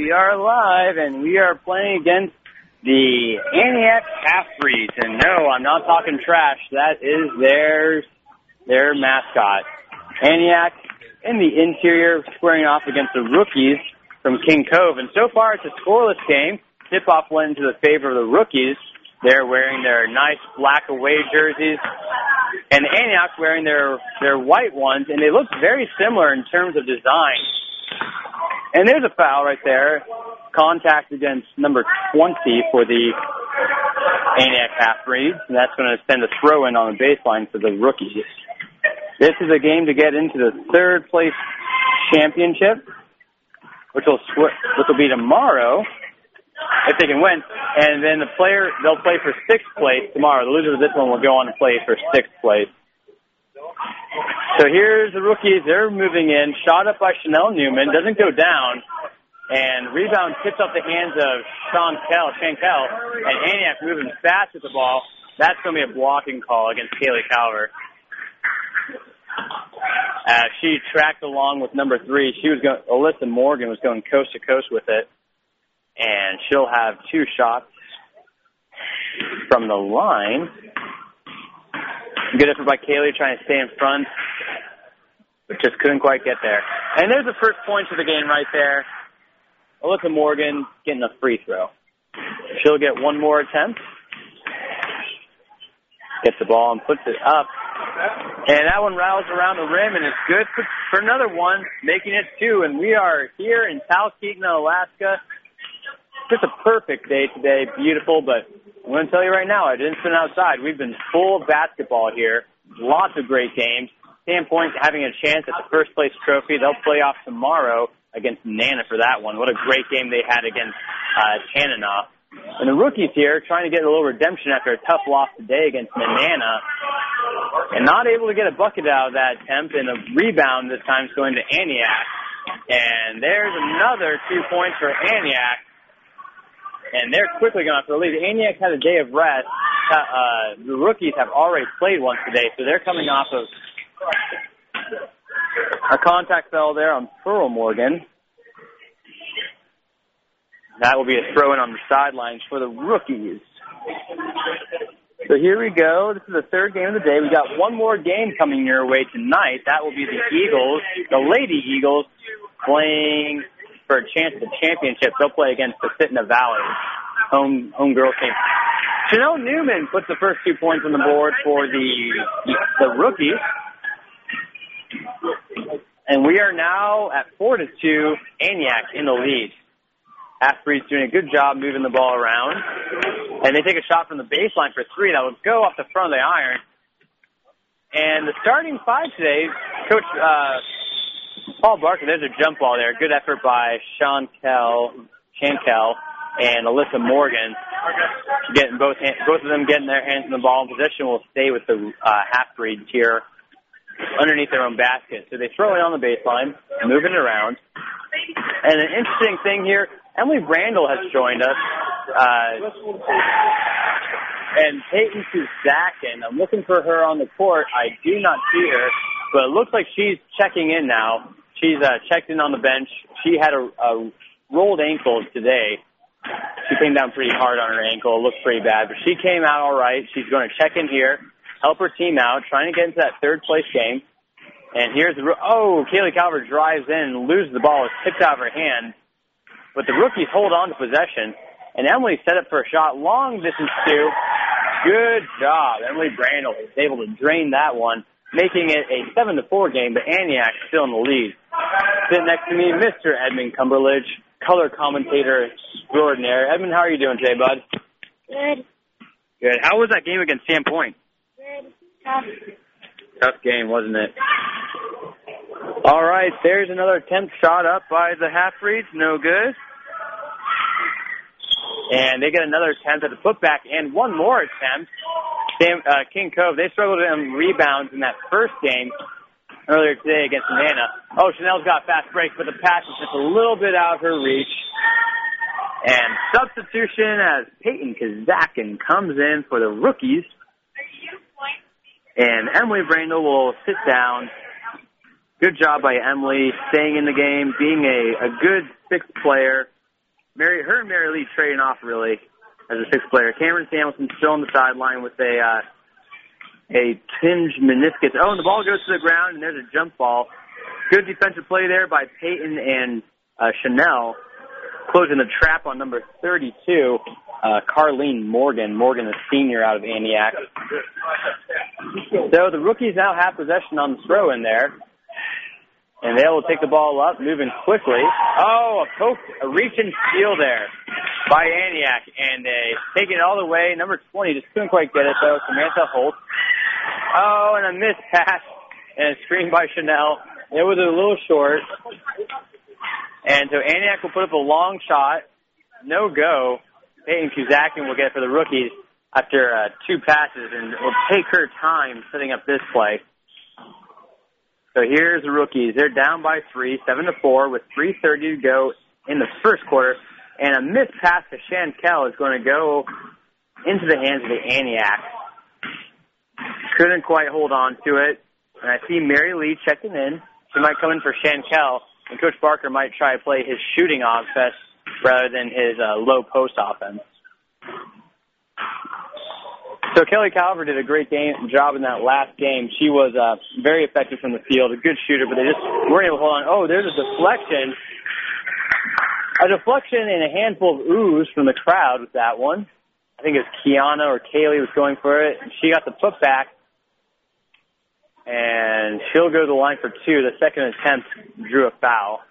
we are live, and we are playing against the Antioch Half-Breeds. And no, I'm not talking trash. That is their mascot. Antioch in the interior, squaring off against the rookies from King Cove. And so far, it's a scoreless game. Tip-off went into the favor of the rookies. They're wearing their nice black away jerseys, and Antioch wearing their white ones, and they look very similar in terms of design. And there's a foul right there. Contact against number 20 for the Antioch Half-Breeds, and that's going to send a throw-in on the baseline for the rookies. This is a game to get into the third-place championship, which will be tomorrow, if they can win. And then they'll play for sixth place tomorrow. The loser of this one will go on to play for sixth place. So here's the rookies. They're moving in. Shot up by Chanel Newman. Doesn't go down. And rebound tips off the hands of Shankel. And Antioch moving fast with the ball. That's going to be a blocking call against Kaylee Calver. She tracked along with number 3. Alyssa Morgan was going coast to coast with it. And she'll have 2 shots from the line. Good effort by Kaylee trying to stay in front, but just couldn't quite get there. And there's the first point of the game right there. Alyssa Morgan getting a free throw. She'll get one more attempt. Gets the ball and puts it up. And that one rattles around the rim and is good for another one, making it 2. And we are here in Talkeetna, Alaska. Just a perfect day today, beautiful, but I'm going to tell you right now, I didn't spend outside. We've been full of basketball here, lots of great games. Sandpoint having a chance at the first place trophy. They'll play off tomorrow against Nana for that one. What a great game they had against Tanana. And the rookies here trying to get a little redemption after a tough loss today against Nana, and not able to get a bucket out of that attempt, and a rebound this time is going to Antioch. And there's another 2 points for Antioch. And they're quickly going to have to leave. Antioch had a day of rest. The rookies have already played once today, so they're coming off of a contact foul there on Pearl Morgan. That will be a throw-in on the sidelines for the rookies. So here we go. This is the third game of the day. We got one more game coming your way tonight. That will be the Eagles, the Lady Eagles, playing for a chance at the championship. They'll play against the Pacifica Valley home girls team. Chanel Newman puts the first 2 points on the board for the rookies. And we are now at 4-2, Antioch in the lead. Half-Breed's doing a good job moving the ball around. And they take a shot from the baseline for 3 that will go off the front of the iron. And the starting 5 today, Coach Paul Barker, there's a jump ball there. Good effort by Shankel and Alyssa Morgan. Getting both of them getting their hands in the ball. Possession will stay with the Half-Breeds here underneath their own basket. So they throw it on the baseline, moving it around. And an interesting thing here, Emily Brandel has joined us. And Peyton Kuzakin, I'm looking for her on the court. I do not see her, but it looks like she's checking in now. She's checked in on the bench. She had a rolled ankle today. She came down pretty hard on her ankle. It looked pretty bad, but she came out all right. She's going to check in here, help her team out, trying to get into that third-place game. And here's Kaylee Calver drives in and loses the ball. It's tipped out of her hand. But the rookies hold on to possession. And Emily set up for a shot, long distance 2. Good job. Emily Brandel was able to drain that one, making it a 7-4 game, but Antioch still in the lead. Sitting next to me, Mr. Edmund Cumberledge, color commentator extraordinaire. Edmund, how are you doing today, bud? Good. Good. How was that game against Sandpoint? Good. Tough. Tough game, wasn't it? All right, there's another attempt shot up by the Half-Breeds. No good. And they get another attempt at the putback and one more attempt. King Cove, they struggled in rebounds in that first game earlier today against Nana. Chanel's got a fast break, but the pass is just a little bit out of her reach. And substitution as Peyton Kazakin comes in for the rookies. And Emily Brandel will sit down. Good job by Emily staying in the game, being a good sixth player, Her and Mary Lee trading off, really, as a sixth player. Cameron Samuelson still on the sideline with a tinged meniscus. Oh, and the ball goes to the ground, and there's a jump ball. Good defensive play there by Peyton and Chanel, closing the trap on number 32, Carlene Morgan. Morgan, a senior out of Antioch. So the rookies now have possession on the throw in there. And they will take the ball up, moving quickly. Oh, a reach and steal there by Antioch. And taking it all the way. Number 20 just couldn't quite get it, though. Samantha Holt. Oh, and a missed pass. And a screen by Chanel. It was a little short. And so Antioch will put up a long shot. No go. Peyton Kuzakin will get it for the rookies after 2 passes. And will take her time setting up this play. So here's the rookies. They're down by 3, 7-4, with 3:30 to go in the first quarter. And a missed pass to Chantel is going to go into the hands of the Antioch. Couldn't quite hold on to it. And I see Mary Lee checking in. She might come in for Chantel. And Coach Barker might try to play his shooting offense rather than his low post offense. So Kelly Calver did a great job in that last game. She was very effective from the field, a good shooter, but they just weren't able to hold on. Oh, there's a deflection. A deflection and a handful of oohs from the crowd with that one. I think it was Kiana or Kaylee was going for it. She got the putback, and she'll go to the line for 2. The second attempt drew a foul.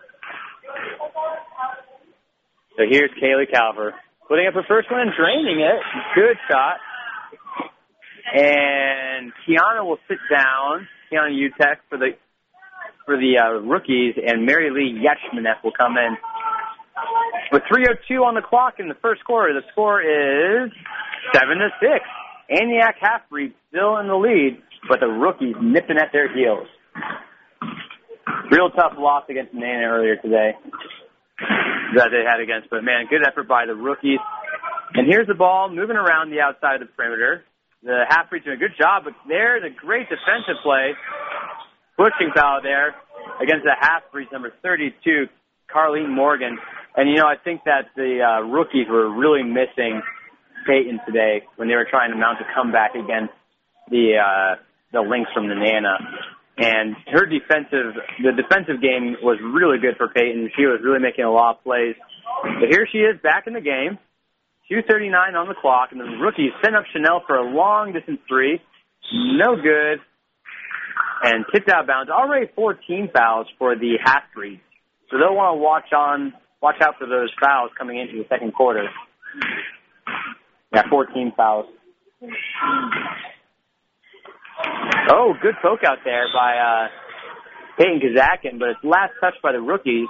So here's Kaylee Calver putting up her first one and draining it. Good shot. And Kiana will sit down, Kiana Utek, for the rookies, and Mary Lee Yechmanek will come in. With 3:02 on the clock in the first quarter, the score is 7-6. Antioch Half-Breed still in the lead, but the rookies nipping at their heels. Real tough loss against Nana earlier today that they had against, but man, good effort by the rookies. And here's the ball moving around the outside of the perimeter. The Half-Breeds doing a good job, but there's a great defensive play. Pushing foul there against the Half-Breeds, number 32, Carlene Morgan. And, I think that the rookies were really missing Peyton today when they were trying to mount a comeback against the Lynx from the Nana. And the defensive game was really good for Peyton. She was really making a lot of plays. But here she is back in the game. 2:39 on the clock, and the rookies send up Chanel for a long-distance 3. No good. And tipped out of bounds. Already 14 fouls for the Half-Breeds. So they'll want to watch out for those fouls coming into the second quarter. Yeah, 14 fouls. Oh, good poke out there by Peyton Kazakin, but it's last touched by the rookies.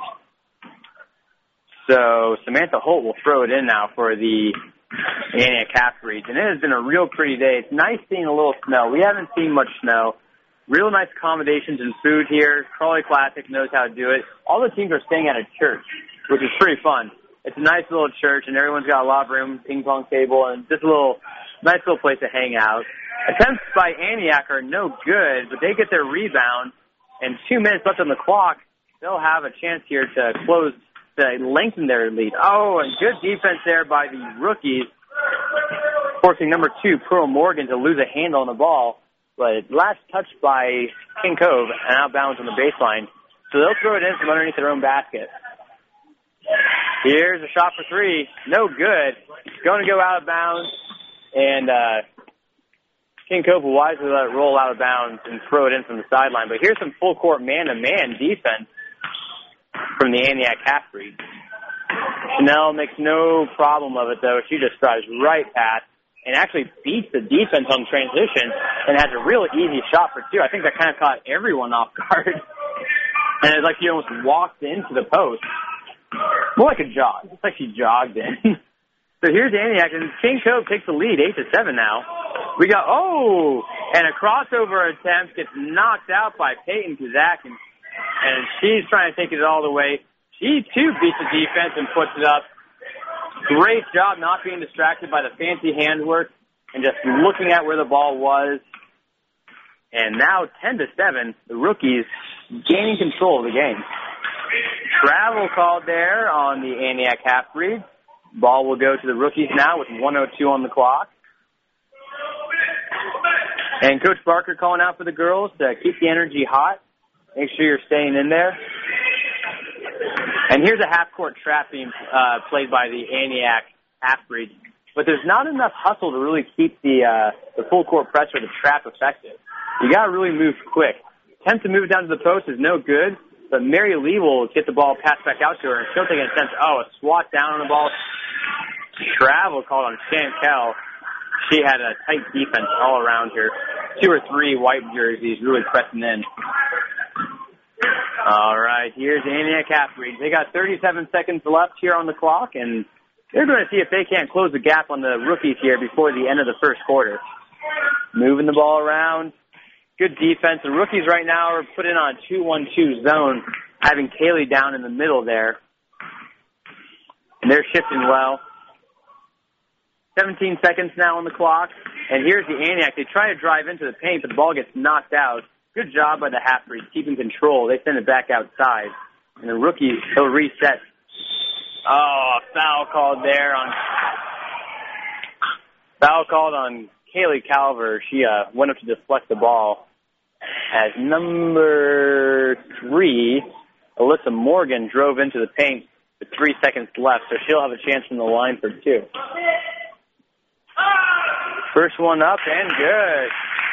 So Samantha Holt will throw it in now for the Antioch Half-Breeds. And it has been a real pretty day. It's nice seeing a little snow. We haven't seen much snow. Real nice accommodations and food here. Crawley Classic knows how to do it. All the teams are staying at a church, which is pretty fun. It's a nice little church, and everyone's got a lot of room, ping pong table, and just a nice little place to hang out. Attempts by Antioch are no good, but they get their rebound. And 2 minutes left on the clock. They'll have a chance here to lengthen their lead. Oh, and good defense there by the rookies, forcing number 2, Pearl Morgan, to lose a handle on the ball. But last touched by King Cove and out of bounds on the baseline. So they'll throw it in from underneath their own basket. Here's a shot for 3. No good. It's going to go out of bounds. And King Cove will wisely let it roll out of bounds and throw it in from the sideline. But here's some full court man-to-man defense from the Antioch Half-Breeds. Chanel makes no problem of it, though. She just drives right past and actually beats the defense on transition and has a real easy shot for 2. I think that kind of caught everyone off guard. And it's like she almost walked into the post. More like a jog. It's like she jogged in. So here's Antioch, and King Cove takes the lead, 8-7 now. We got, and a crossover attempt gets knocked out by Peyton Kazakin. And she's trying to take it all the way. She, too, beats the defense and puts it up. Great job not being distracted by the fancy handwork and just looking at where the ball was. And now 10-7, the rookies gaining control of the game. Travel called there on the Antioch half-breed. Ball will go to the rookies now with 1:02 on the clock. And Coach Barker calling out for the girls to keep the energy hot. Make sure you're staying in there. And here's a half-court trap being played by the Antioch half-breed. But there's not enough hustle to really keep the full-court pressure of the trap effective. You got to really move quick. Attempt to move it down to the post is no good, but Mary Lee will get the ball passed back out to her, and she'll take an attempt. Oh, a swat down on the ball. Travel called on Chantel. She had a tight defense all around her. 2 or 3 white jerseys really pressing in. All right, here's Antioch half-breed. They got 37 seconds left here on the clock, and they're going to see if they can't close the gap on the rookies here before the end of the first quarter. Moving the ball around. Good defense. The rookies right now are put in on a 2-1-2 zone, having Kaylee down in the middle there. And they're shifting well. 17 seconds now on the clock. And here's the Antioch. They try to drive into the paint, but the ball gets knocked out. Good job by the half-breeds keeping control. They send it back outside. And the rookies, he'll reset. Oh, foul called there on Kaylee Calver. She went up to deflect the ball. As number 3, Alyssa Morgan, drove into the paint with 3 seconds left, so she'll have a chance from the line for 2. First one up and good.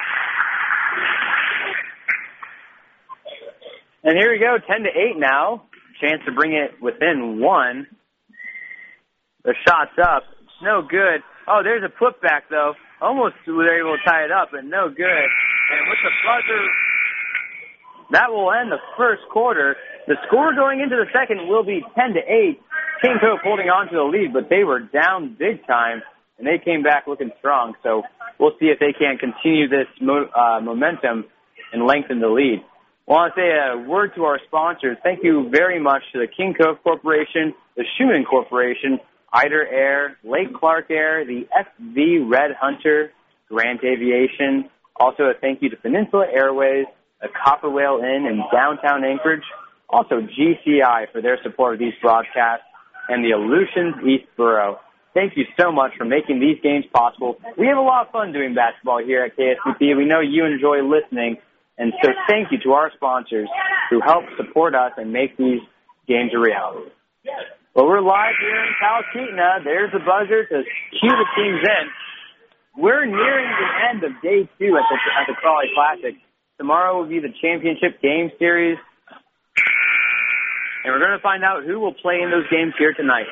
And here we go, 10-8 now. Chance to bring it within 1. The shot's up. No good. Oh, there's a putback, though. Almost were able to tie it up, but no good. And with the buzzer, that will end the first quarter. The score going into the second will be 10-8. King Cove holding on to the lead, but they were down big time, and they came back looking strong. So we'll see if they can continue this momentum and lengthen the lead. I want to say a word to our sponsors. Thank you very much to the King Cove Corporation, the Schumann Corporation, Eider Air, Lake Clark Air, the SV Red Hunter, Grant Aviation. Also a thank you to Peninsula Airways, the Copper Whale Inn in downtown Anchorage. Also GCI for their support of these broadcasts, and the Aleutians East Borough. Thank you so much for making these games possible. We have a lot of fun doing basketball here at KSBP. We know you enjoy listening. And so thank you to our sponsors who help support us and make these games a reality. Well, we're live here in Talkeetna. There's the buzzer to cue the teams in. We're nearing the end of day 2 at the Crawley Classic. Tomorrow will be the championship game series. And we're going to find out who will play in those games here tonight.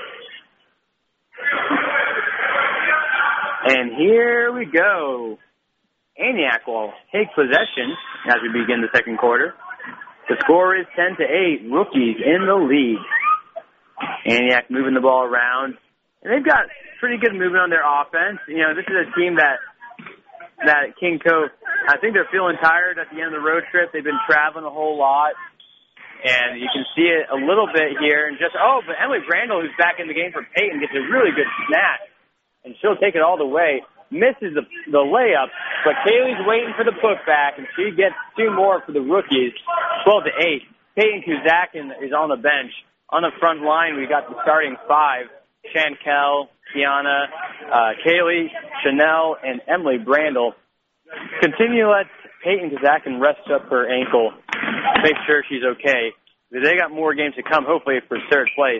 And here we go. Antioch will take possession as we begin the second quarter. The score is 10-8. Rookies in the lead. Antioch moving the ball around. And they've got pretty good movement on their offense. You know, this is a team that King Cove, I think they're feeling tired at the end of the road trip. They've been traveling a whole lot. And you can see it a little bit here. And but Emily Brandel, who's back in the game for Peyton, gets a really good snatch. And she'll take it all the way. Misses the layup, but Kaylee's waiting for the putback, and she gets 2 more for the rookies, 12-8. Peyton Kuzakin is on the bench. On the front line, we got the starting 5, Chantel, Kiana, Kaylee, Chanel, and Emily Brandel. Continue to let Peyton Kuzakin rest up her ankle, make sure she's okay. They got more games to come, hopefully, for third place.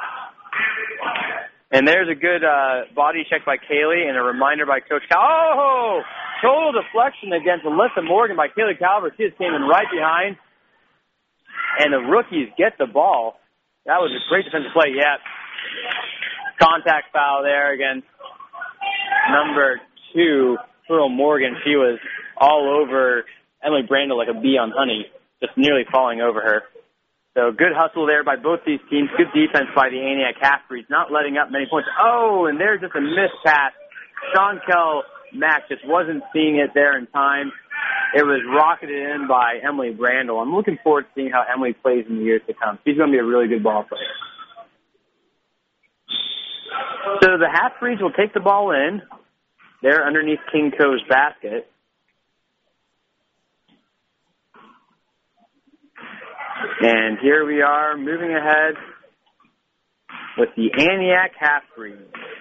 And there's a good body check by Kaylee and a reminder by Coach Cal. Oh! Total deflection against Alyssa Morgan by Kaylee Calvert. She just came in right behind. And the rookies get the ball. That was a great defensive play. Yeah. Contact foul there against number 2, Pearl Morgan. She was all over Emily Brandel like a bee on honey, just nearly falling over her. So good hustle there by both these teams. Good defense by the Antioch Half-Breeds, not letting up many points. Oh, and there's just a missed pass. Chantel Mack just wasn't seeing it there in time. It was rocketed in by Emily Brandel. I'm looking forward to seeing how Emily plays in the years to come. She's going to be a really good ball player. So the Half-Breeds will take the ball in. They're underneath King Cove's basket. And here we are moving ahead with the Antioch half-breed.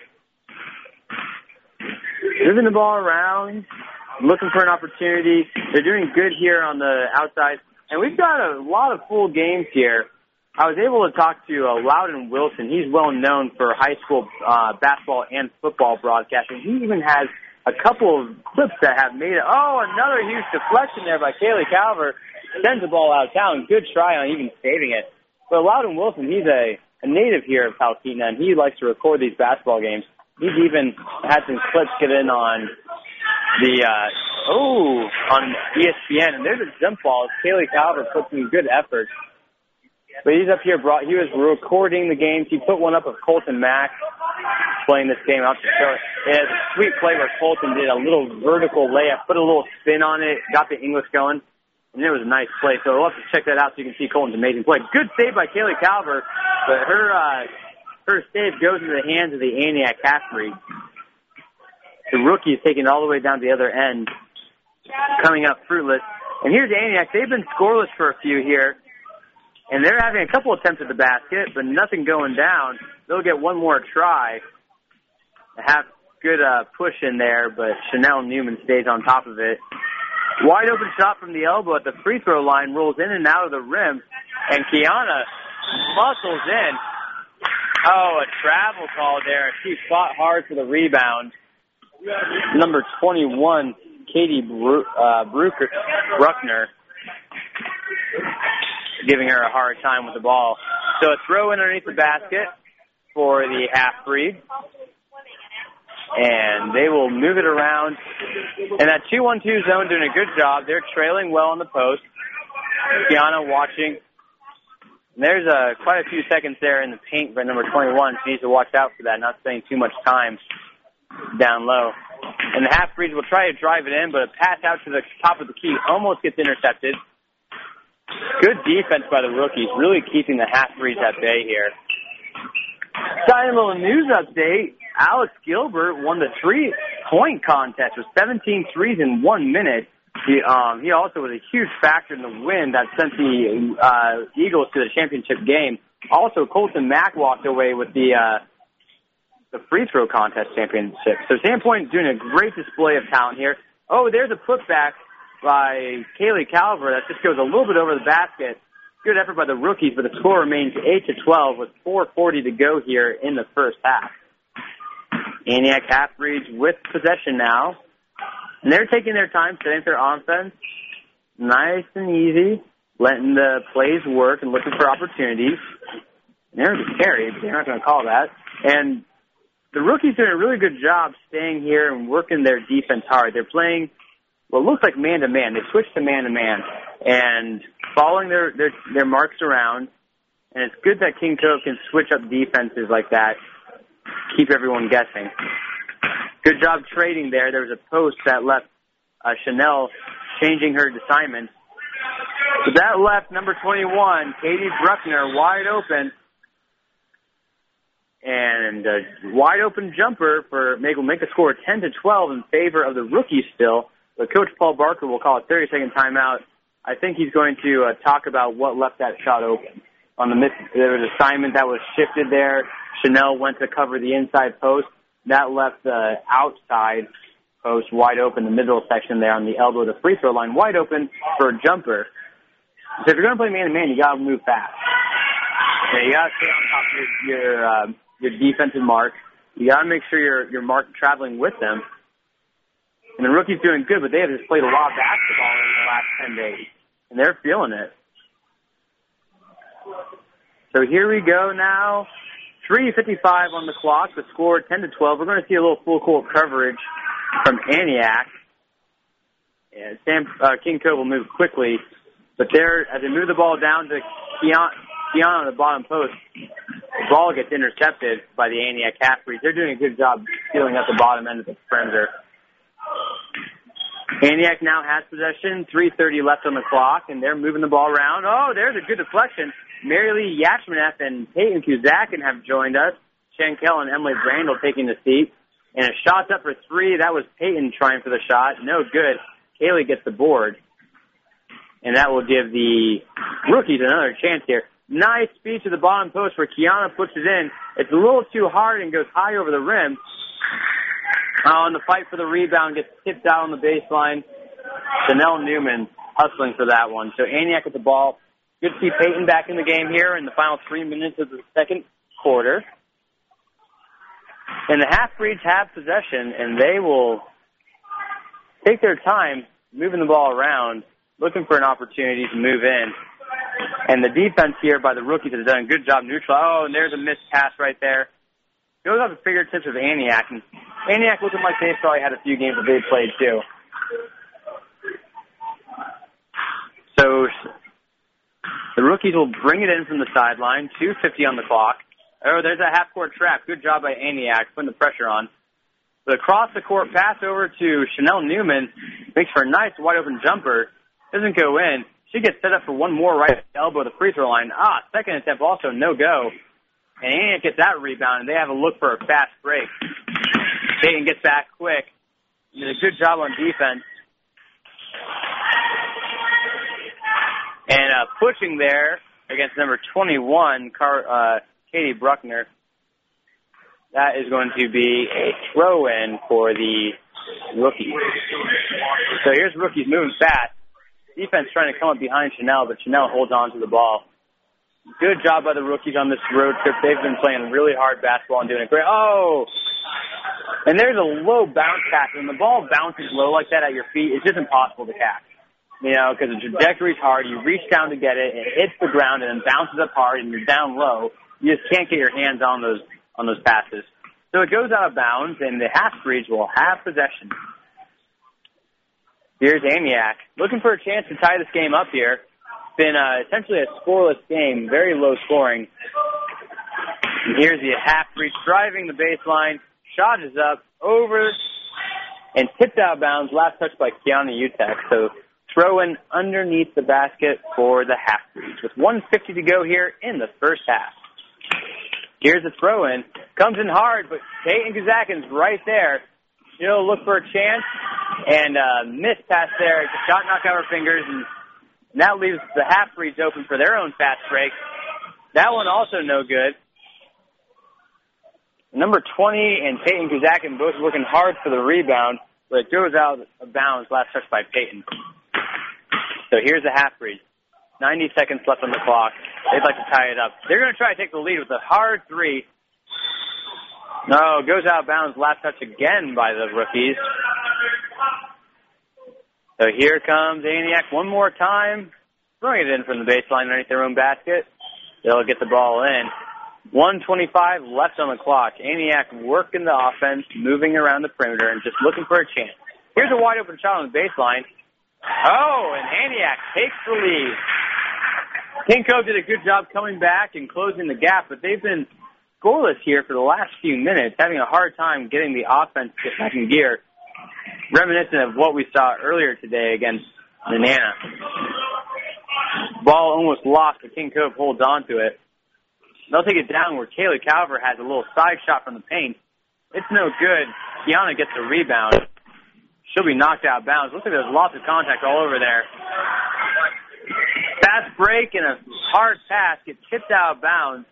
Moving the ball around, looking for an opportunity. They're doing good here on the outside. And we've got a lot of full games here. I was able to talk to Loudon Wilson. He's well known for high school basketball and football broadcasting. He even has a couple of clips that have made it. Oh, another huge deflection there by Kaylee Calver. Sends the ball out of town. Good try on even saving it. But Loudon Wilson, he's a native here of Talkeetna, and he likes to record these basketball games. He's even had some clips get in on the on ESPN, and there's a jump ball. Kaylee Calver put some good effort. But he's up here. He was recording the games. He put one up of Colton Mack playing this game out to show it. It has a sweet play where Colton did a little vertical layup, put a little spin on it, got the English going, and it was a nice play. So we'll have to check that out so you can see Colton's amazing play. Good save by Kaylee Calver, but her save goes into the hands of the Antioch half-breed. The rookie is taking it all the way down to the other end, coming up fruitless. And here's Antioch. They've been scoreless for a few here, and they're having a couple attempts at the basket, but nothing going down. They'll get one more try. A half good push in there, but Chanel Newman stays on top of it. Wide open shot from the elbow at the free throw line, rolls in and out of the rim, and Kiana muscles in. Oh, a travel call there. She fought hard for the rebound. Number 21, Katie Bruckner, giving her a hard time with the ball. So a throw in underneath the basket for the half-breed. And they will move it around. And that 2-1-2 zone doing a good job. They're trailing well on the post. Kiana watching. And there's quite a few seconds there in the paint by number 21. She needs to watch out for that, not spending too much time down low. And the half-breeds will try to drive it in, but a pass out to the top of the key almost gets intercepted. Good defense by the rookies, really keeping the half-breeds at bay here. Exciting little news update. Alex Gilbert won the three-point contest with 17 threes in 1 minute. He also was a huge factor in the win that sent the Eagles to the championship game. Also, Colton Mack walked away with the free throw contest championship. So Sandpoint doing a great display of talent here. Oh, there's a putback by Kaylee Calver that just goes a little bit over the basket. Good effort by the rookies, but the score remains 8-12 with 4:40 to go here in the first half. Antioch half-breeds with possession now. And they're taking their time setting their offense nice and easy, letting the plays work and looking for opportunities. And there's a carry, but they're not going to call that. And the rookies doing a really good job staying here and working their defense hard. They're playing what looks like man-to-man. They switched to man-to-man and following their marks around. And it's good that King Cove can switch up defenses like that, keep everyone guessing. Good job trading there. There was a post that left Chanel changing her assignment. So that left number 21, Katie Bruckner, wide open. And a wide open jumper will make the score 10-12 in favor of the rookies still. But Coach Paul Barker will call a 30-second timeout. I think he's going to talk about what left that shot open. There was an assignment that was shifted there. Chanel went to cover the inside post. That left the outside post wide open, the middle section there on the elbow of the free throw line, wide open for a jumper. So if you're going to play man-to-man, you got to move fast. Yeah, you got to stay on top of your defensive mark. You got to make sure your mark traveling with them. And the rookie's doing good, but they have just played a lot of basketball in the last 10 days, and they're feeling it. So here we go now. 3:55 on the clock. The score 10-12. We're going to see a little full court coverage from Antioch. And King Cove will move quickly, but as they move the ball down to Kiana on the bottom post, the ball gets intercepted by the Antioch half-breeds. They're doing a good job stealing at the bottom end of the perimeter. Antioch now has possession. 3:30 left on the clock, and they're moving the ball around. Oh, there's a good deflection. Mary Lee Yachmaneff and Peyton Kuzakin have joined us. Shankel and Emily Brandel taking the seat. And a shot's up for three. That was Peyton trying for the shot. No good. Kaylee gets the board. and that will give the rookies another chance here. Nice speed to the bottom post where Kiana puts it in. It's a little too hard and goes high over the rim. And the fight for the rebound gets tipped out on the baseline. Chanel Newman hustling for that one. So Antioch with the ball. Good to see Peyton back in the game here in the final 3 minutes of the second quarter. And the half-breeds have possession, and they will take their time moving the ball around, looking for an opportunity to move in. And the defense here by the rookies has done a good job neutral. Oh, and there's a missed pass right there. Goes off the fingertips of Antioch. And Antioch looking like they've probably had a few games that they've played too. So the rookies will bring it in from the sideline. 2:50 on the clock. Oh, there's a half-court trap. Good job by Antioch putting the pressure on. But across the court pass over to Chanel Newman. Makes for a nice wide-open jumper. Doesn't go in. She gets set up for one more right elbow at the free throw line. Second attempt also no go. And Antioch gets that rebound, and they have a look for a fast break. Peyton gets back quick. Did a good job on defense. And pushing there against number 21, Katie Bruckner. That is going to be a throw-in for the rookies. So here's rookies moving fast. Defense trying to come up behind Chanel, but Chanel holds on to the ball. Good job by the rookies on this road trip. They've been playing really hard basketball and doing it great. Oh! And there's a low bounce pass. When the ball bounces low like that at your feet, it's just impossible to catch. You know, because the trajectory's hard. You reach down to get it, it hits the ground, and then bounces up hard, and you're down low. You just can't get your hands on those passes. So it goes out of bounds, and the half-breeds will have possession. Here's Antioch looking for a chance to tie this game up here. It's been essentially a scoreless game, very low scoring. And here's the half-breed driving the baseline. Shot is up, over, and tipped out of bounds. Last touch by Kiana Utek. So throw in underneath the basket for the half-breeds with 1:50 to go here in the first half. Here's the throw-in. Comes in hard, but Peyton Kazakin's right there. She'll look for a chance, and missed pass there. Shot knocked out her fingers, and that leaves the half-breeds open for their own fast break. That one also no good. Number 20 and Peyton Kazakin both working hard for the rebound, but it goes out of bounds. Last touch by Peyton. So here's the half-breeds. 90 seconds left on the clock. They'd like to tie it up. They're going to try to take the lead with a hard three. No, goes out of bounds. Last touch again by the rookies. So here comes Antioch one more time. Throwing it in from the baseline underneath their own basket. They'll get the ball in. 1:25 left on the clock. Antioch working the offense, moving around the perimeter, and just looking for a chance. Here's a wide open shot on the baseline. Oh, and Antioch takes the lead. King Cove did a good job coming back and closing the gap, but they've been scoreless here for the last few minutes, having a hard time getting the offense to get back in gear. Reminiscent of what we saw earlier today against Nenana. Ball almost lost, but King Cove holds on to it. They'll take it down where Kaylee Calver has a little side shot from the paint. It's no good. Kiana gets the rebound. She'll be knocked out of bounds. Looks like there's lots of contact all over there. Fast break and a hard pass gets tipped out of bounds.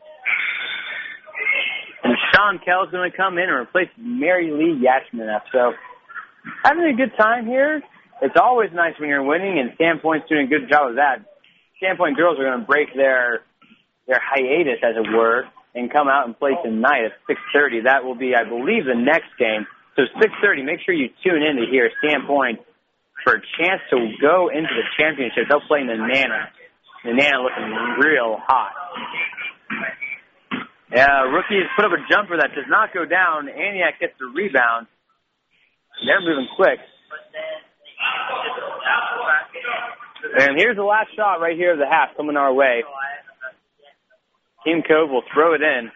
And Sean Kell's going to come in and replace Mary Lee Yashmaneff. So having a good time here. It's always nice when you're winning, and Sandpoint's doing a good job of that. Sandpoint girls are going to break their hiatus, as it were, and come out and play tonight at 6:30. That will be, I believe, the next game. So 6:30, make sure you tune in to hear Sandpoint for a chance to go into the championship. They'll play Nenana. Nenana looking real hot. Rookies put up a jumper that does not go down. Antioch gets the rebound. They're moving quick. And here's the last shot right here of the half coming our way. Team Cove will throw it in.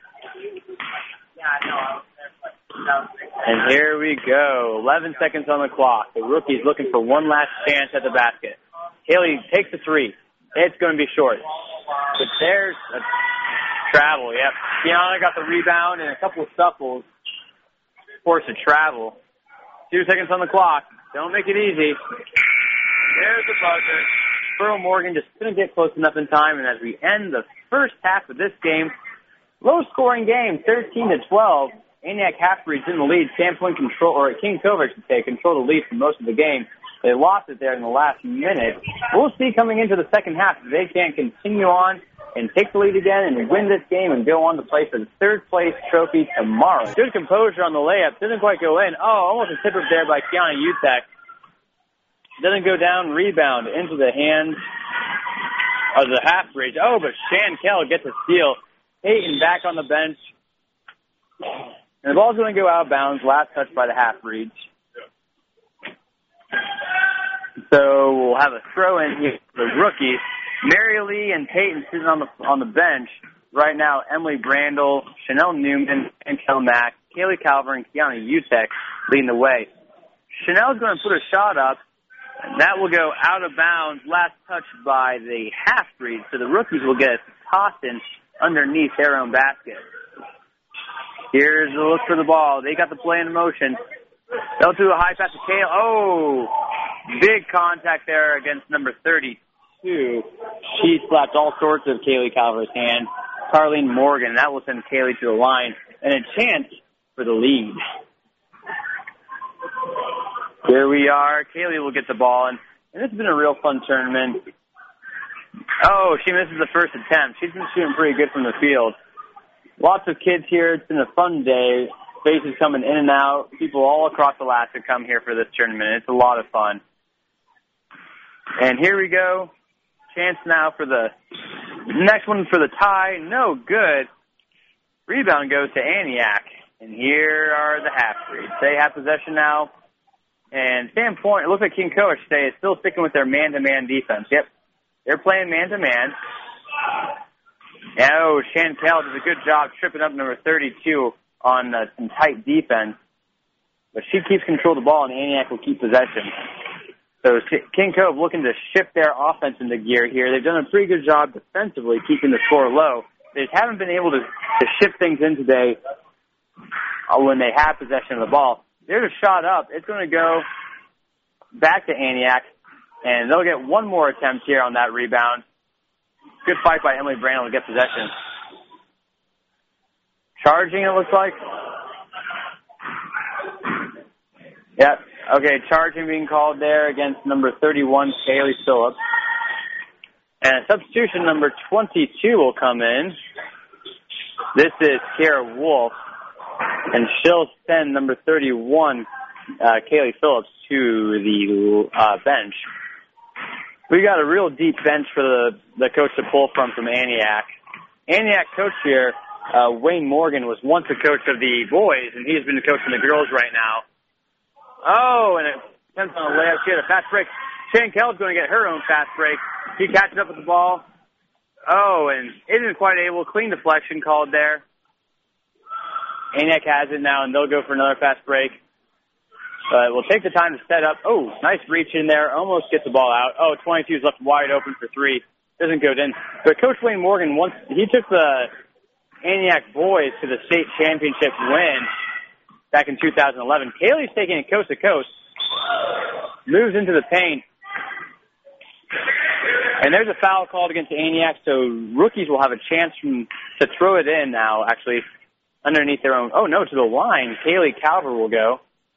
And here we go. 11 seconds on the clock. The rookie's looking for one last chance at the basket. Haley takes the three. It's going to be short. But there's a travel. Yep. Kiana got the rebound and a couple of scuffles. Forced to travel. 2 seconds on the clock. Don't make it easy. There's the buzzer. Pearl Morgan just couldn't get close enough in time, and as we end the first half of this game, low-scoring game, 13-12. Antioch Half-Breeds in the lead. Sandpoint control, or King Cove, I should say, controlled the lead for most of the game. They lost it there in the last minute. We'll see coming into the second half if they can continue on and take the lead again and win this game and go on to play for the third-place trophy tomorrow. Good composure on the layup. Didn't quite go in. Oh, almost a tip-up there by Kiana Utek. Doesn't go down. Rebound into the hands of the Half-Breeds. Oh, but Shankel gets a steal. Peyton back on the bench. And the ball's going to go out of bounds. Last touch by the Half-Breeds. So we'll have a throw-in here for the rookies. Mary Lee and Peyton sitting on the bench. Right now, Emily Brandel, Chanel Newman, and Kel Mack, Kaylee Calver, and Kiana Utek leading the way. Chanel's going to put a shot up, and that will go out of bounds. Last touch by the Half-Breeds. So the rookies will get a toss in underneath their own basket. Here's the look for the ball. They got the play in motion. They'll do a high pass to Kale. Oh, big contact there against number 32. She slapped all sorts of Kaylee Calver's hand. Carlene Morgan. That will send Kaylee to the line. And a chance for the lead. Here we are. Kaylee will get the ball. And this has been a real fun tournament. Oh, she misses the first attempt. She's been shooting pretty good from the field. Lots of kids here. It's been a fun day. Faces coming in and out. People all across Alaska come here for this tournament. It's a lot of fun. And here we go. Chance now for the next one for the tie. No good. Rebound goes to Antioch. And here are the Half-Breeds. They have possession now. And Sandpoint, it looks like King Cove, I should say, is still sticking with their man-to-man defense. Yep. They're playing man-to-man. Oh, Chantel does a good job tripping up number 32 on some tight defense. But she keeps control of the ball, and Antioch will keep possession. So King Cove looking to shift their offense into gear here. They've done a pretty good job defensively keeping the score low. They just haven't been able to shift things in today when they have possession of the ball. There's a shot up. It's going to go back to Antioch, and they'll get one more attempt here on that rebound. Good fight by Emily Brandel to get possession. Charging, it looks like. Yep. Okay, charging being called there against number 31, Kaylee Phillips. And substitution number 22 will come in. This is Kara Wolf. And she'll send number 31, Kaylee Phillips, to the bench. We got a real deep bench for the coach to pull from Antioch. Antioch coach here, Wayne Morgan, was once the coach of the boys, and he has been the coach of the girls right now. Oh, and it attempts on a layup. She had a fast break. Shankel's going to get her own fast break. She catches up with the ball. Oh, and isn't quite able. Clean deflection called there. Antioch has it now, and they'll go for another fast break. But we'll take the time to set up. Oh, nice reach in there. Almost gets the ball out. Oh, 22 is left wide open for three. Doesn't go in. But Coach Wayne Morgan, he took the Antioch boys to the state championship win back in 2011. Kaylee's taking it coast to coast. Moves into the paint. And there's a foul called against Antioch, so rookies will have a chance to throw it in now, actually, underneath their own. Oh, no, to the line. Kaylee Calver will go.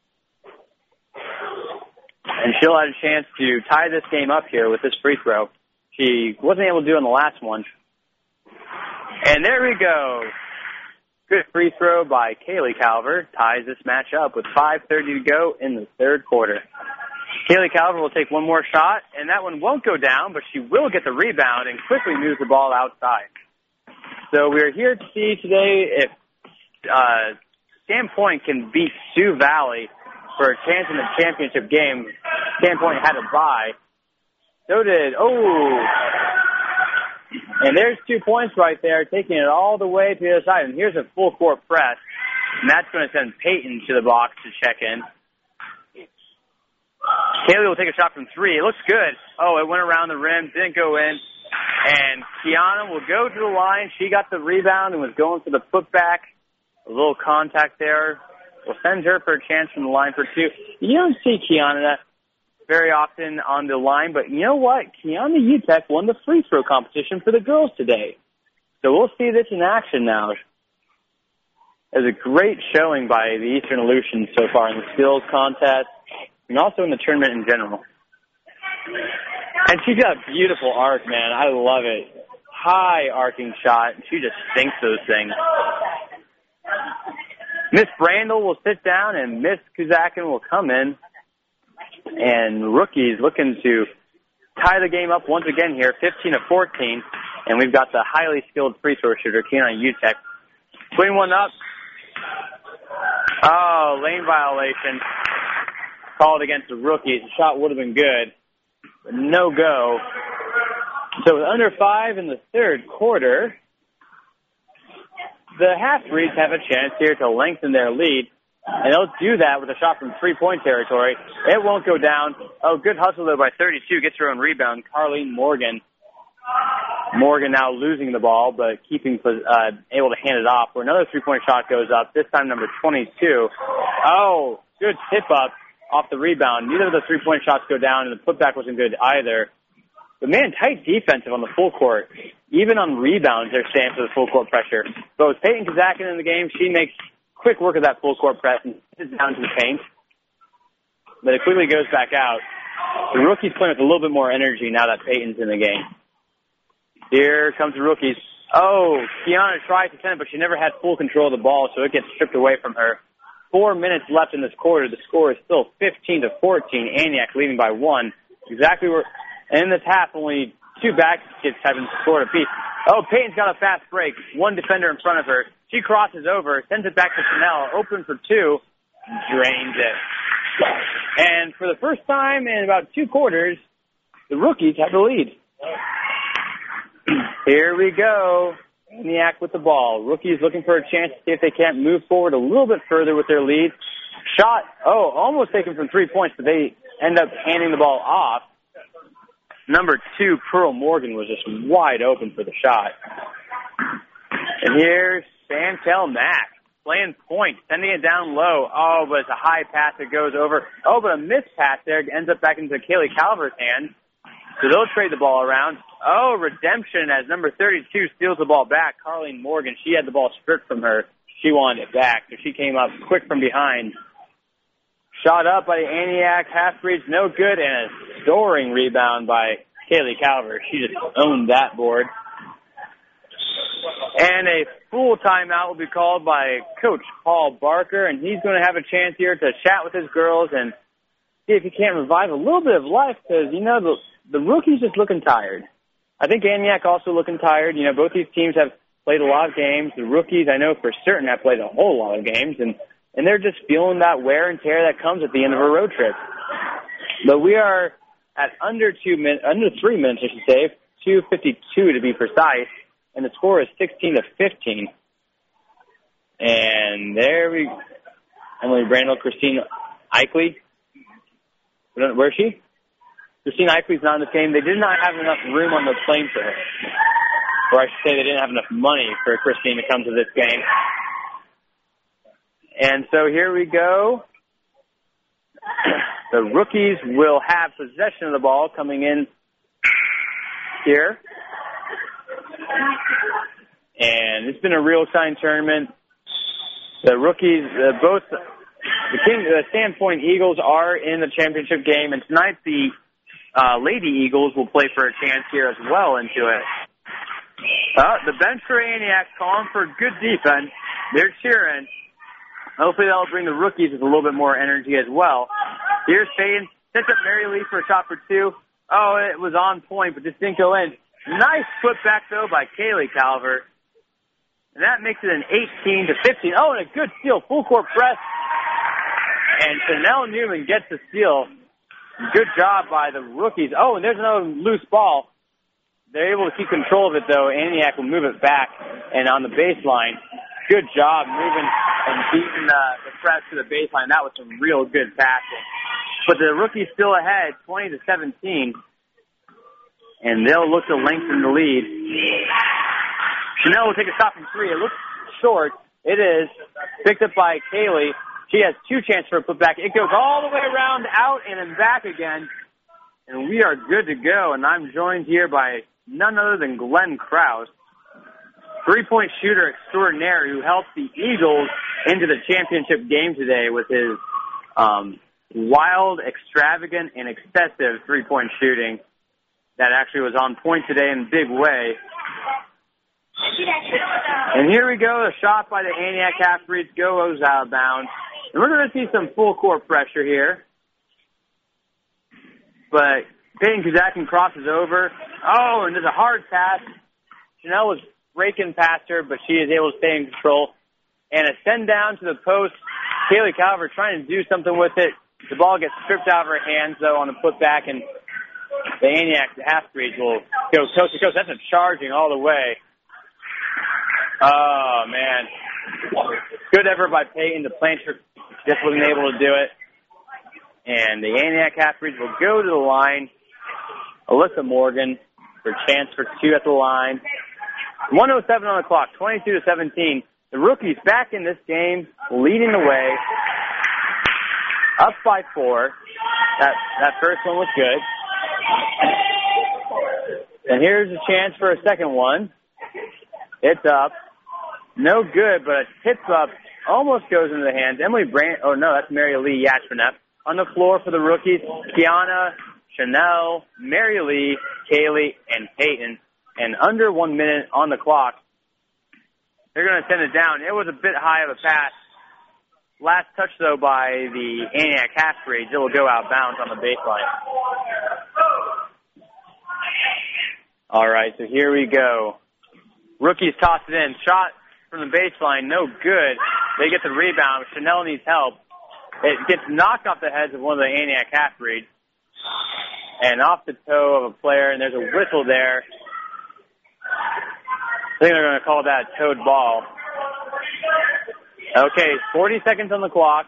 And she'll have a chance to tie this game up here with this free throw. She wasn't able to do it in the last one. And there we go. Good free throw by Kaylee Calver. Ties this match up with 5:30 to go in the third quarter. Kaylee Calver will take one more shot, and that one won't go down, but she will get the rebound and quickly moves the ball outside. So we're here to see today if Sandpoint can beat Sioux Valley for a chance in the championship game. Sandpoint had a bye. So did, and there's 2 points right there, taking it all the way to the other side. And here's a full court press, and that's going to send Peyton to the box to check in. Kaylee will take a shot from three. It looks good. Oh, it went around the rim, didn't go in. And Kiana will go to the line. She got the rebound and was going for the putback. A little contact there. We'll send her for a chance from the line for two. You don't see Kiana very often on the line. But you know what? Kiana Utech won the free throw competition for the girls today. So we'll see this in action now. It was a great showing by the Eastern Aleutians so far in the skills contest and also in the tournament in general. And she's got a beautiful arc, man. I love it. High arcing shot. She just sinks those things. Miss Brandel will sit down and Miss Kuzakin will come in. And rookies looking to tie the game up once again here, 15-14. And we've got the highly skilled free throw shooter, Kiana Utech. Putting one up. Oh, lane violation. Called against the rookies. The shot would have been good, but no go. So with under 5 in the third quarter, the Half-Breeds have a chance here to lengthen their lead. And they'll do that with a shot from three-point territory. It won't go down. Oh, good hustle, though, by 32. Gets her own rebound. Carlene Morgan. Morgan now losing the ball, but able to hand it off. Where another three-point shot goes up, this time number 22. Oh, good tip-up off the rebound. Neither of the three-point shots go down, and the putback wasn't good either. But, man, tight defensive on the full court. Even on rebounds, they're staying for the full court pressure. Both Peyton Kazakin in the game, she makes quick work of that full court press and sits down to the paint. But it quickly goes back out. The rookies playing with a little bit more energy now that Peyton's in the game. Here comes the rookies. Oh, Kiana tried to send it, but she never had full control of the ball, so it gets stripped away from her. 4 minutes left in this quarter. The score is still 15-14. Antioch leading by 1. Exactly where. And in this half, only 2 baskets have been scored apiece. Oh, Peyton's got a fast break. 1 defender in front of her. She crosses over, sends it back to Chanel, open for 2, drains it. And for the first time in about 2 quarters, the rookies have the lead. Here we go. Antioch with the ball. Rookies looking for a chance to see if they can't move forward a little bit further with their lead. Shot, almost taken from 3 points, but they end up handing the ball off. Number 2, Pearl Morgan, was just wide open for the shot. And here's Chantel Mack playing point, sending it down low. Oh, but it's a high pass that goes over. Oh, but a missed pass there ends up back into Kaylee Calvert's hand. So they'll trade the ball around. Oh, redemption as number 32 steals the ball back. Carlene Morgan, she had the ball stripped from her. She wanted it back, so she came up quick from behind. Shot up by the Antioch Half-Breeds, no good, and a soaring rebound by Kaylee Calvert. She just owned that board. And a full timeout will be called by Coach Paul Barker, and he's going to have a chance here to chat with his girls and see if he can't revive a little bit of life because, the rookie's just looking tired. I think Antioch also looking tired. Both these teams have played a lot of games. The rookies, I know for certain, have played a whole lot of games, and they're just feeling that wear and tear that comes at the end of a road trip. But we are at under 3 minutes, I should say, 2:52 to be precise, and the score is 16-15. And there we go. Emily Brandel, Christine Eichley. Where is she? Christine Eichley's not in this game. They did not have enough room on the plane for her. Or I should say they didn't have enough money for Christine to come to this game. And so here we go. The rookies will have possession of the ball coming in here. And it's been a real exciting tournament. The rookies, the Sandpoint Eagles are in the championship game, and tonight the Lady Eagles will play for a chance here as well into it. The bench for Antioch calling for good defense. They're cheering. Hopefully that'll bring the rookies with a little bit more energy as well. Here's Peyton. Sets up Mary Lee for a shot for 2. Oh, it was on point, but just didn't go in. Nice put back, though, by Kaylee Calvert. And that makes it an 18-15. Oh, and a good steal. Full court press. And Chanel Newman gets the steal. Good job by the rookies. Oh, and there's another loose ball. They're able to keep control of it, though. Antioch will move it back. And on the baseline, good job moving and beating the press to the baseline. That was some real good passing. But the rookie's still ahead, 20-17. And they'll look to lengthen the lead. Chanel will take a shot from 3. It looks short. It is. Picked up by Kaylee. She has 2 chances for a putback. It goes all the way around, out, and then back again. and we are good to go. And I'm joined here by none other than Glenn Krause, three-point shooter extraordinaire who helped the Eagles into the championship game today with his wild, extravagant, and excessive three-point shooting that actually was on point today in a big way. And here we go, a shot by the Antioch Half-Breeds goes out of bounds. And we're going to see some full-court pressure here. But Peyton Kuzakin crosses over. Oh, and there's a hard pass. Chanel was breaking past her, but she is able to stay in control. And a send down to the post. Kaylee Calver trying to do something with it. The ball gets stripped out of her hands, though, on the putback, and the Antioch Half-Breeds will go coast to coast. That's a charging all the way. Oh, man. Good effort by Peyton. The Planter just wasn't able to do it. And the Antioch Half-Breeds will go to the line. Alyssa Morgan for a chance for two at the line. 1:07 on the clock, 22-17. The rookies back in this game, leading the way. Up by 4. That first one was good. And here's a chance for a second one. It's up. No good, but a tip-up almost goes into the hands. That's Mary Lee Yachmanep. On the floor for the rookies, Kiana, Chanel, Mary Lee, Kaylee, and Peyton. And under 1 minute on the clock, they're going to send it down. It was a bit high of a pass. Last touch, though, by the Antioch Half-Breeds. It will go out of bounds on the baseline. All right, so here we go. Rookies toss it in. Shot from the baseline, no good. They get the rebound. Chanel needs help. It gets knocked off the heads of one of the Antioch Half-Breeds and off the toe of a player, and there's a whistle there. I think they're going to call that a toed ball. Okay, 40 seconds on the clock,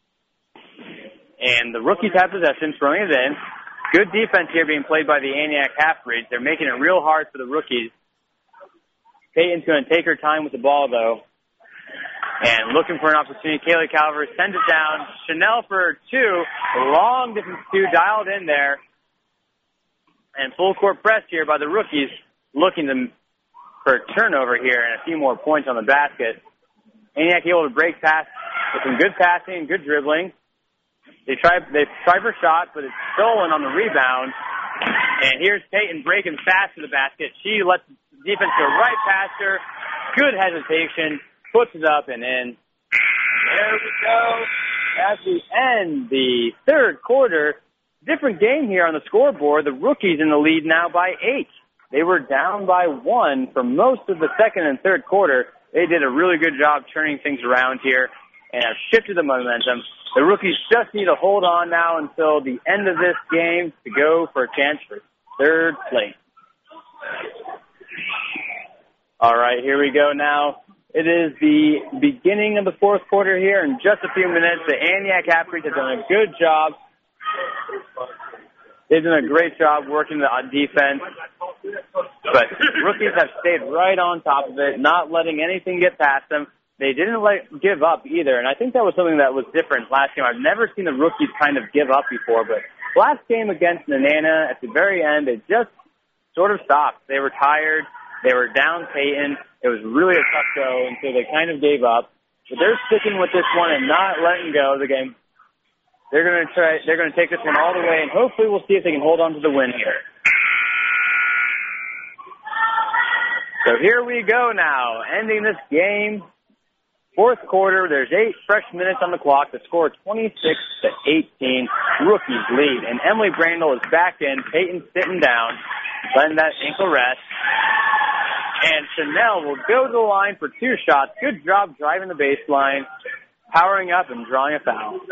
and the rookies have possession, throwing it in. Good defense here being played by the Antioch Half-Breeds. They're making it real hard for the rookies. Peyton's going to take her time with the ball, though, and looking for an opportunity. Kaylee Calver sends it down. Chanel for two. Long distance two, dialed in there. And full court press here by the rookies, looking for a turnover here and a few more points on the basket. Antioch able to break past with some good passing and good dribbling. They try for a shot, but it's stolen on the rebound. And here's Peyton breaking fast to the basket. She lets the defense go right past her. Good hesitation. Puts it up and in. There we go. At the end, the third quarter. Different game here on the scoreboard. The rookies in the lead now by 8. They were down by 1 for most of the second and third quarter. They did a really good job turning things around here and have shifted the momentum. The rookies just need to hold on now until the end of this game to go for a chance for third place. All right, here we go now. It is the beginning of the fourth quarter here. In just a few minutes, the Antioch Half-Breeds have done a good job. They've done a great job working the defense. But rookies have stayed right on top of it, not letting anything get past them. They didn't give up either, and I think that was something that was different last game. I've never seen the rookies kind of give up before, but last game against Nenana, at the very end, it just sort of stopped. They were tired. They were down Peyton. It was really a tough go, and so they kind of gave up. But they're sticking with this one and not letting go of the game. They're going to take this one all the way, and hopefully we'll see if they can hold on to the win here. So here we go now, ending this game. Fourth quarter, there's 8 fresh minutes on the clock. The score 26-18. Rookies lead. And Emily Brandel is back in. Peyton's sitting down, letting that ankle rest. And Chanel will go to the line for 2 shots. Good job driving the baseline, powering up and drawing a foul.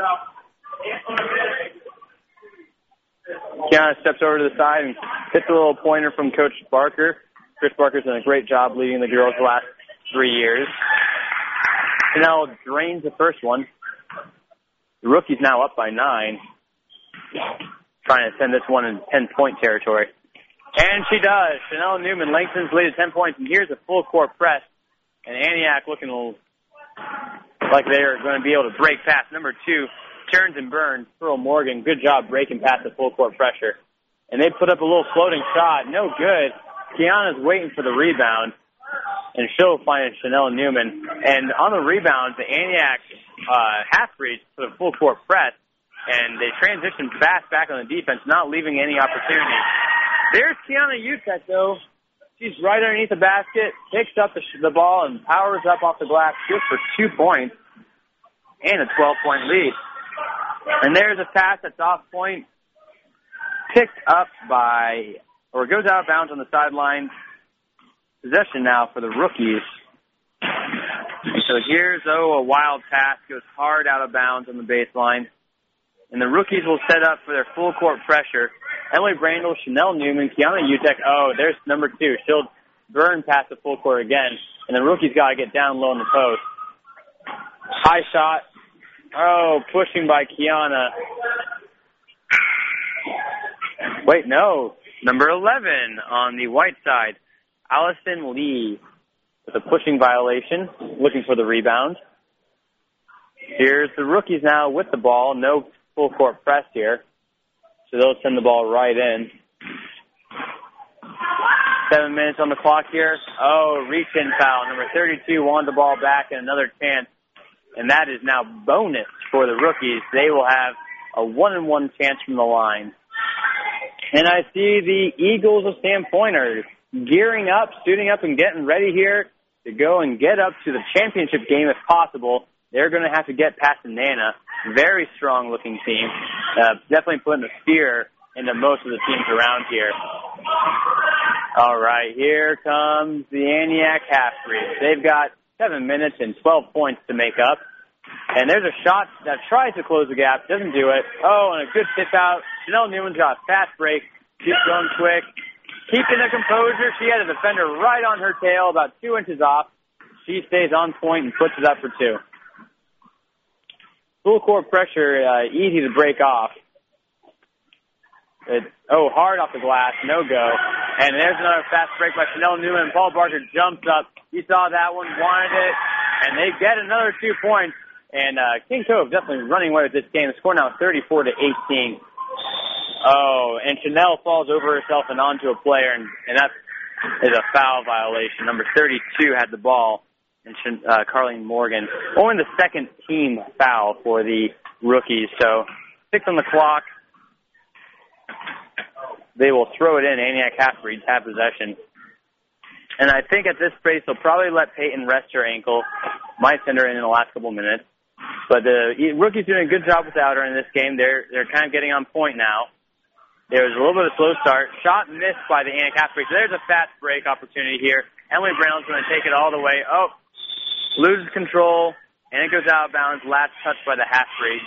Kiana steps over to the side and hits a little pointer from Coach Barker. Chris Barker's done a great job leading the girls the last 3 years. Chanel drains the first one. The rookie's now up by 9. Trying to send this one in 10-point territory. And she does. Chanel Newman lengthens lead to 10 points, and here's a full court press. And Antioch looking like they are going to be able to break past number 2, turns and burns. Pearl Morgan, good job breaking past the full court pressure. and they put up a little floating shot. No good. Kiana's waiting for the rebound, and she'll find it, Chanel Newman. And on the rebound, the Antioch half-breeds put a full-court press, and they transitioned fast back on the defense, not leaving any opportunity. There's Kiana Utek, though. She's right underneath the basket, picks up the ball, and powers up off the glass just for 2 points and a 12-point lead. And there's a pass that's off point, picked up or goes out of bounds on the sideline. Possession now for the rookies. And so here's, a wild pass, goes hard out of bounds on the baseline. And the rookies will set up for their full court pressure. Emily Brandel, Chanel Newman, Kiana Utek. There's number 2. She'll burn past the full court again. And the rookies got to get down low in the post. High shot. Pushing by Kiana. Wait, no. Number 11 on the white side. Allison Lee with a pushing violation, looking for the rebound. Here's the rookies now with the ball. No full court press here. So they'll send the ball right in. 7 minutes on the clock here. Reach-in foul. Number 32 wanted the ball back and another chance. And that is now bonus for the rookies. They will have a 1-on-1 chance from the line. And I see the Eagles of Sam Pointers gearing up, suiting up, and getting ready here to go and get up to the championship game if possible. They're going to have to get past Nana. Very strong-looking team. Definitely putting the fear into most of the teams around here. All right, here comes the Antioch half-breeds. They've got 7 minutes and 12 points to make up. And there's a shot that tries to close the gap, doesn't do it. And a good tip out. Chanel Newman's got a fast break. She's going quick. Keeping the composure. She had a defender right on her tail, about 2 inches off. She stays on point and puts it up for 2. Full court pressure, easy to break off. Hard off the glass, no go. And there's another fast break by Chanel Newman. Paul Barker jumps up. He saw that one, wanted it, and they get another 2 points. And King Cove definitely running away with this game. The score now 34-18. And Chanel falls over herself and onto a player, and that is a foul violation. Number 32 had the ball, and Carlene Morgan. Only the second team foul for the rookies. So 6 on the clock. They will throw it in. Antioch half-breeds have possession. And I think at this pace, they'll probably let Peyton rest her ankle. Might send her in the last couple minutes. But the rookies doing a good job without her in this game. They're kind of getting on point now. There was a little bit of a slow start. Shot missed by the Antioch half-breeds. There's a fast break opportunity here. Emily Brown's going to take it all the way. Loses control, and it goes out of bounds. Last touch by the half-breeds.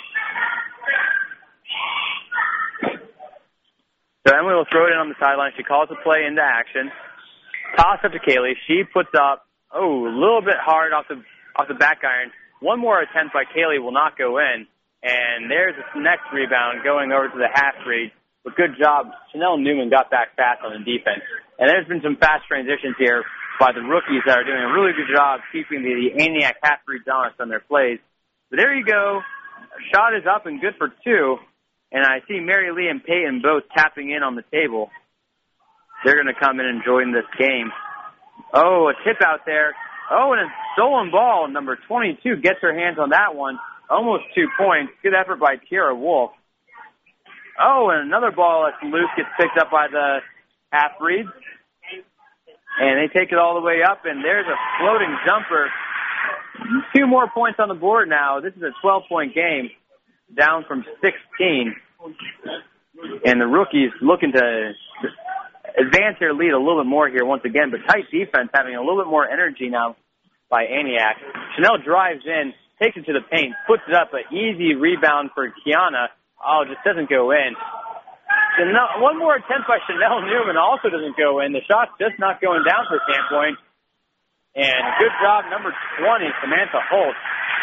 So Emily will throw it in on the sideline. She calls the play into action. Toss up to Kaylee. She puts up, a little bit hard off the back iron. One more attempt by Kaylee will not go in. And there's this next rebound going over to the half-breed. But good job. Chanel Newman got back fast on the defense. And there's been some fast transitions here by the rookies that are doing a really good job keeping the Antioch half-breeds honest on their plays. But there you go. Shot is up and good for 2. And I see Mary Lee and Peyton both tapping in on the table. They're going to come in and join this game. A tip out there. And a stolen ball. Number 22 gets her hands on that one. Almost 2 points. Good effort by Tiara Wolf. And another ball that's loose gets picked up by the half-breeds. And they take it all the way up, and there's a floating jumper. 2 more points on the board now. This is a 12-point game, down from 16. And the rookies looking to advance their lead a little bit more here once again, but tight defense having a little bit more energy now by Antioch. Chanel drives in, takes it to the paint, puts it up, an easy rebound for Kiana. Just doesn't go in. One more attempt by Chanel Newman also doesn't go in. The shot's just not going down for Sandpoint. And good job, number 20, Samantha Holt.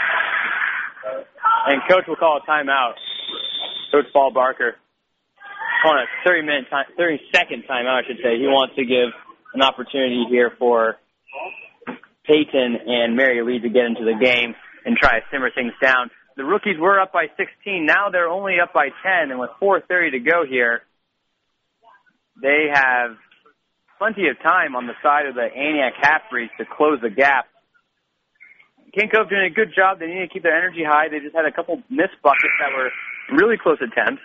And Coach will call a timeout. Coach Paul Barker calling a 30-second timeout, I should say. He wants to give an opportunity here for Peyton and Mary Lee to get into the game and try to simmer things down. The rookies were up by 16. Now they're only up by 10, and with 4:30 to go here, they have plenty of time on the side of the Antioch Half-Breeds to close the gap. King Cove doing a good job. They need to keep their energy high. They just had a couple missed buckets that were really close attempts.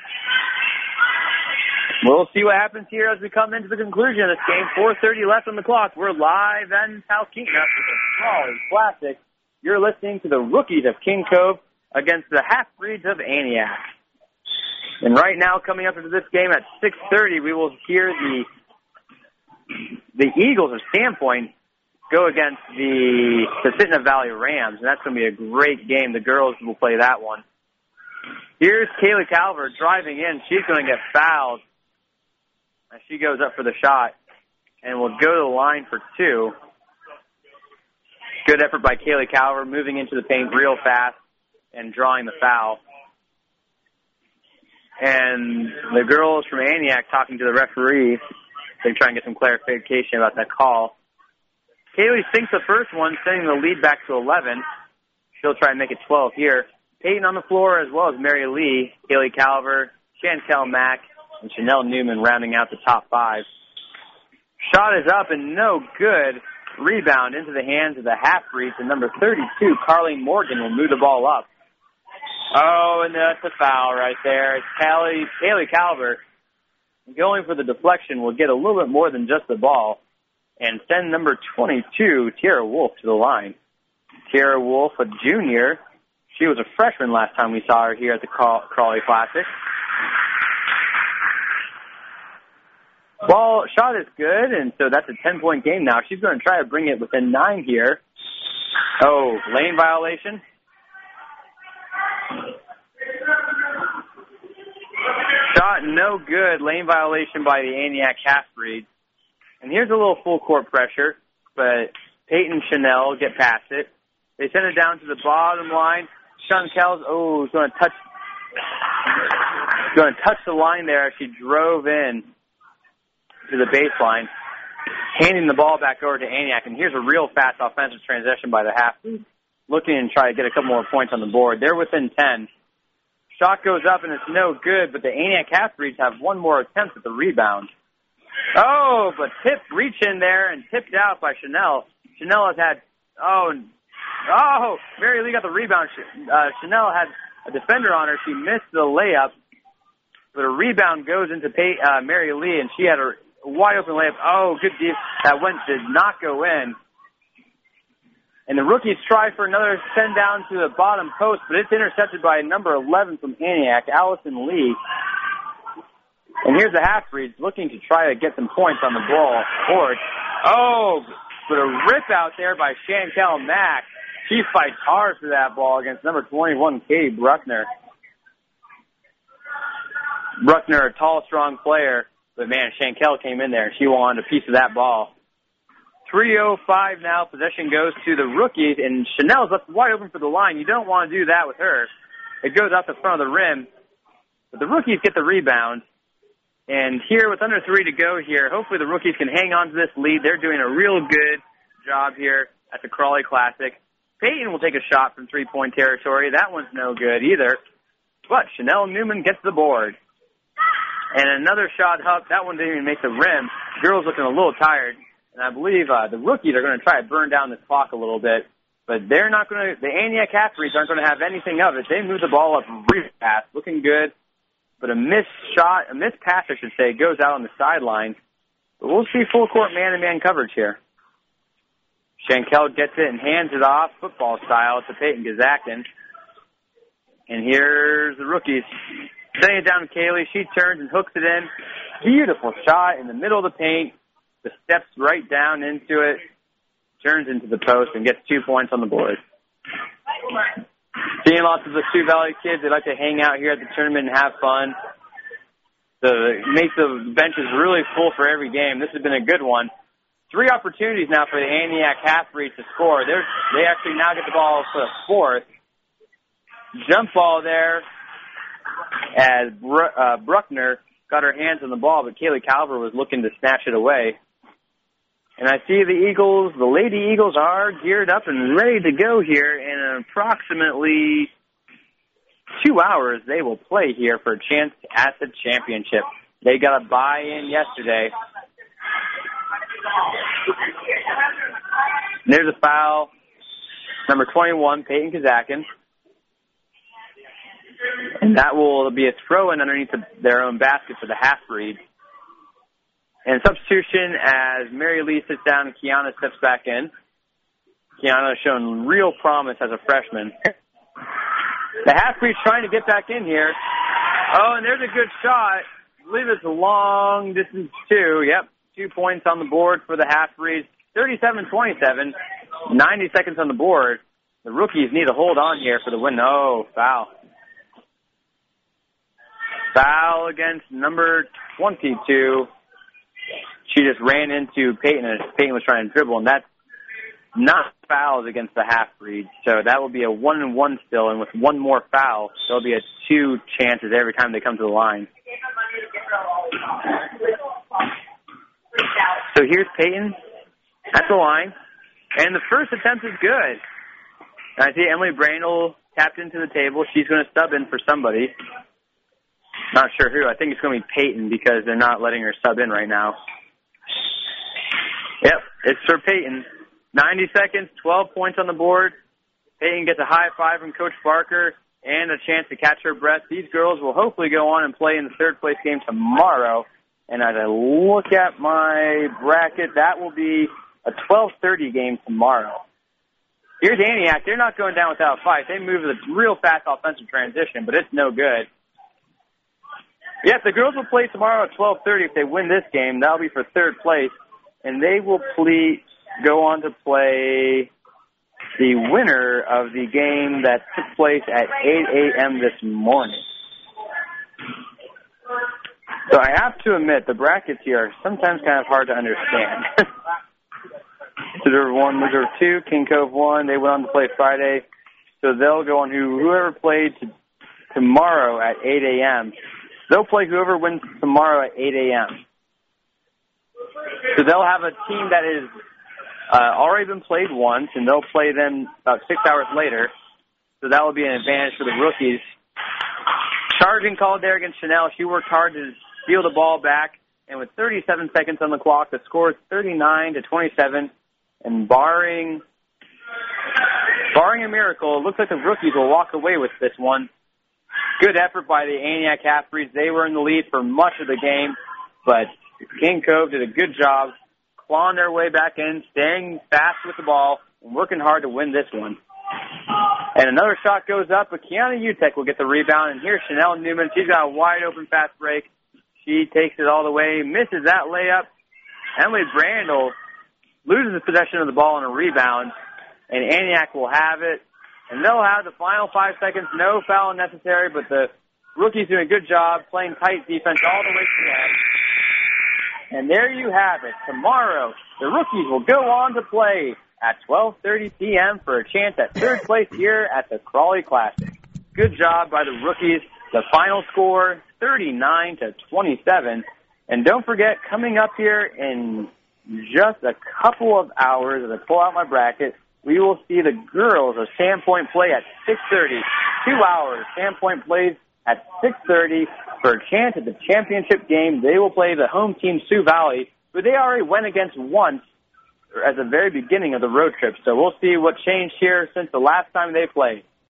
We'll see what happens here as we come into the conclusion of this game. 4:30 left on the clock. We're live in South Keaton with the Crawley Classic. You're listening to the Rookies of King Cove against the Half-Breeds of Antioch. And right now, coming up into this game at 6:30, we will hear the Eagles of Sandpoint go against the Susitna Valley Rams, and that's going to be a great game. The girls will play that one. Here's Kaylee Calvert driving in. She's going to get fouled as she goes up for the shot, and will go to the line for two. Good effort by Kaylee Calvert, moving into the paint real fast and drawing the foul. And the girls from Antioch talking to the referee. They try and get some clarification about that call. Kaylee sinks the first one, sending the lead back to 11. She'll try and make it 12 here. Peyton on the floor, as well as Mary Lee, Kaylee Calvert, Chantel Mack, and Chanel Newman rounding out the top five. Shot is up and no good. Rebound into the hands of the Half-Breeds, and number 32, Carleen Morgan, will move the ball up. Oh, and that's a foul right there. It's Kaylee Calvert going for the deflection will get a little bit more than just the ball and send number 22, Tiara Wolf, to the line. Tiara Wolf, a junior. She was a freshman last time we saw her here at the Crawley Classic. Ball shot is good, and so that's a 10-point game now. She's going to try to bring it within 9 here. Oh, lane violation. Shot no good. Lane violation by the Antioch Half-Breeds. And here's a little full court pressure, but Peyton and Chanel get past it. They send it down to the bottom line. Chantel's is going to touch the line there as she drove in to the baseline, handing the ball back over to Antioch. And here's a real fast offensive transition by the Half-Breeds, looking to try to get a couple more points on the board. They're within 10. Shot goes up, and it's no good, but the Antioch Half-Breeds have one more attempt at the rebound. Oh, but reach in there and tipped out by Chanel. Chanel has had, Mary Lee got the rebound. Chanel had a defender on her. She missed the layup, but a rebound goes into Mary Lee, and she had a wide open layup. Oh, good deep. That did not go in. And the rookies try for another send down to the bottom post, but it's intercepted by number 11 from Antioch, Allison Lee. And here's the Half-Breeds looking to try to get some points on the ball board. Oh, but a rip out there by Chantel Mack. She fights hard for that ball against number 21, Katie Bruckner. Bruckner, a tall, strong player, but man, Chantel came in there and she wanted a piece of that ball. 3:05 now. Possession goes to the rookies, and Chanel's left wide open for the line. You don't want to do that with her. It goes out the front of the rim, but the rookies get the rebound. And here, with under 3 to go here, hopefully the rookies can hang on to this lead. They're doing a real good job here at the Crawley Classic. Peyton will take a shot from three-point territory. That one's no good either. But Chanel Newman gets the board. And another shot up. That one didn't even make the rim. Girls looking a little tired. And I believe the rookies are going to try to burn down this clock a little bit. But they're not going to, the Antioch Half-Breeds aren't going to have anything of it. They move the ball up really fast, looking good. But a missed pass, I should say, goes out on the sideline. But we'll see full court man-to-man coverage here. Chantel gets it and hands it off, football style, to Peyton Gazakton. And here's the rookies. Sending it down to Kaylee. She turns and hooks it in. Beautiful shot in the middle of the paint. The steps right down into it. Turns into the post and gets 2 points on the board. Seeing lots of the Sioux Valley kids, they like to hang out here at the tournament and have fun. So it makes the benches really full for every game. This has been a good one. 3 opportunities now for the Antioch Half-Breeds to score. They actually now get the ball for the fourth. Jump ball there as Bruckner got her hands on the ball, but Kaylee Calvert was looking to snatch it away. And I see the Lady Eagles are geared up and ready to go here. In approximately 2 hours, they will play here for a chance at the championship. They got a buy-in yesterday. There's a foul. Number 21, Peyton Kazakin. And that will be a throw-in underneath their own basket for the half-breed. And substitution as Mary Lee sits down and Kiana steps back in. Kiana has shown real promise as a freshman. The half-breed's trying to get back in here. Oh, and there's a good shot. I believe it's a long distance two. Yep, 2 points on the board for the half-breed. 37-27, 90 seconds on the board. The rookies need to hold on here for the win. Oh, foul. Foul against number 22. She just ran into Peyton, and Peyton was trying to dribble, and that's not fouls against the half-breed. So that will be a 1-and-1 still, and with one more foul, there'll be a 2 chances every time they come to the line. So here's Peyton at the line, and the first attempt is good. And I see Emily Brandel tapped into the table. She's going to sub in for somebody. Not sure who. I think it's going to be Peyton because they're not letting her sub in right now. Yep, it's for Peyton. 90 seconds, 12 points on the board. Peyton gets a high five from Coach Barker and a chance to catch her breath. These girls will hopefully go on and play in the third-place game tomorrow. And as I look at my bracket, that will be a 12:30 game tomorrow. Here's Antioch. They're not going down without a fight. They move with a real fast offensive transition, but it's no good. Yes, the girls will play tomorrow at 12:30 if they win this game. That'll be for third place. And they will go on to play the winner of the game that took place at 8 a.m. this morning. So I have to admit, the brackets here are sometimes kind of hard to understand. Reserve 1, Reserve 2, King Cove 1. They went on to play Friday. So they'll go on whoever played tomorrow at 8 a.m. They'll play whoever wins tomorrow at 8 a.m. So they'll have a team that is already been played once, and they'll play them about 6 hours later. So that will be an advantage for the rookies. Charging called there against Chanel. She worked hard to steal the ball back, and with 37 seconds on the clock, the score is 39-27. And barring a miracle, it looks like the rookies will walk away with this one. Good effort by the Antioch Half-Breeds. They were in the lead for much of the game, but King Cove did a good job clawing their way back in, staying fast with the ball, and working hard to win this one. And another shot goes up, but Kiana Utek will get the rebound. And here's Chanel Newman. She's got a wide-open fast break. She takes it all the way, misses that layup. Emily Brandel loses possession of the ball on a rebound, and Antioch will have it. And they'll have the final 5 seconds, no foul necessary, but the rookies doing a good job playing tight defense all the way to the end. And there you have it. Tomorrow, the rookies will go on to play at 12:30 p.m. for a chance at third place here at the Crawley Classic. Good job by the rookies. The final score, 39-27. And don't forget, coming up here in just a couple of hours, as I pull out my bracket, we will see the girls of Sandpoint play at 6:30. 2 hours. Sandpoint plays at 6:30 for a chance at the championship game. They will play the home team, Sioux Valley, who they already went against once at the very beginning of the road trip. So we'll see what changed here since the last time they played.